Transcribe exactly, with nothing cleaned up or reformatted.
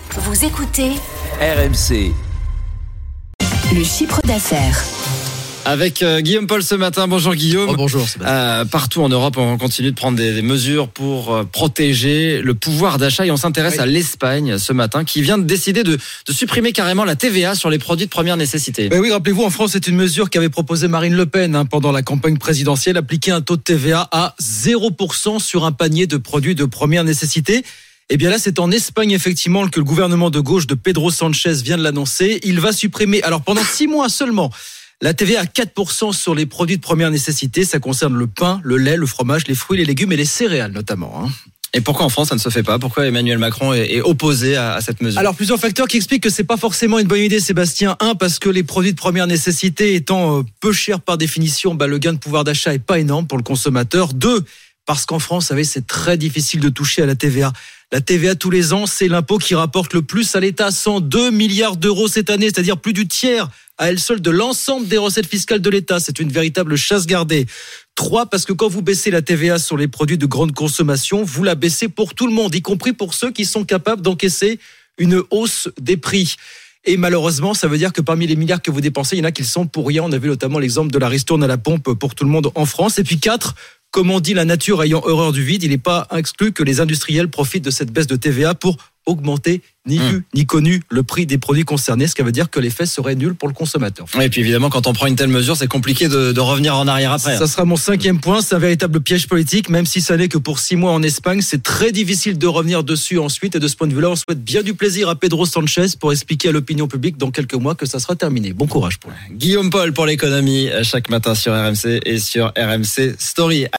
Vous écoutez R M C. Le chiffre d'affaires. Avec euh, Guillaume Paul ce matin. Bonjour Guillaume. Oh, bonjour Sébastien. Euh, partout en Europe, on continue de prendre des, des mesures pour euh, protéger le pouvoir d'achat et on s'intéresse oui. à l'Espagne ce matin qui vient de décider de, de supprimer carrément la T V A sur les produits de première nécessité. Ben oui, rappelez-vous, en France, c'est une mesure qu'avait proposée Marine Le Pen hein, pendant la campagne présidentielle, appliquer un taux de T V A à zéro pour cent sur un panier de produits de première nécessité. Eh bien là, c'est en Espagne, effectivement, que le gouvernement de gauche de Pedro Sanchez vient de l'annoncer. Il va supprimer, alors pendant six mois seulement, la T V A à quatre pour cent sur les produits de première nécessité. Ça concerne le pain, le lait, le fromage, les fruits, les légumes et les céréales notamment. Hein. Et pourquoi en France ça ne se fait pas ? Pourquoi Emmanuel Macron est, est opposé à, à cette mesure ? Alors plusieurs facteurs qui expliquent que c'est pas forcément une bonne idée, Sébastien. Un, parce que les produits de première nécessité étant peu chers par définition, bah, le gain de pouvoir d'achat est pas énorme pour le consommateur. Deux, parce qu'en France, vous savez, c'est très difficile de toucher à la T V A. La T V A tous les ans, c'est l'impôt qui rapporte le plus à l'État, cent deux milliards d'euros cette année, c'est-à-dire plus du tiers à elle seule de l'ensemble des recettes fiscales de l'État. C'est une véritable chasse gardée. Trois, parce que quand vous baissez la T V A sur les produits de grande consommation, vous la baissez pour tout le monde, y compris pour ceux qui sont capables d'encaisser une hausse des prix. Et malheureusement, ça veut dire que parmi les milliards que vous dépensez, il y en a qui le sont pour rien. On a vu notamment l'exemple de la ristourne à la pompe pour tout le monde en France. Et puis quatre, comme on dit, la nature ayant horreur du vide, il n'est pas exclu que les industriels profitent de cette baisse de T V A pour augmenter, ni vu, mmh. ni connu, le prix des produits concernés, ce qui veut dire que l'effet serait nul pour le consommateur. Et puis évidemment, quand on prend une telle mesure, c'est compliqué de, de revenir en arrière après. Ça sera mon cinquième point, c'est un véritable piège politique, même si ça n'est que pour six mois en Espagne, c'est très difficile de revenir dessus ensuite, et de ce point de vue-là, on souhaite bien du plaisir à Pedro Sanchez pour expliquer à l'opinion publique dans quelques mois que ça sera terminé. Bon courage pour lui. Guillaume Paul pour l'économie, chaque matin sur R M C et sur R M C Story.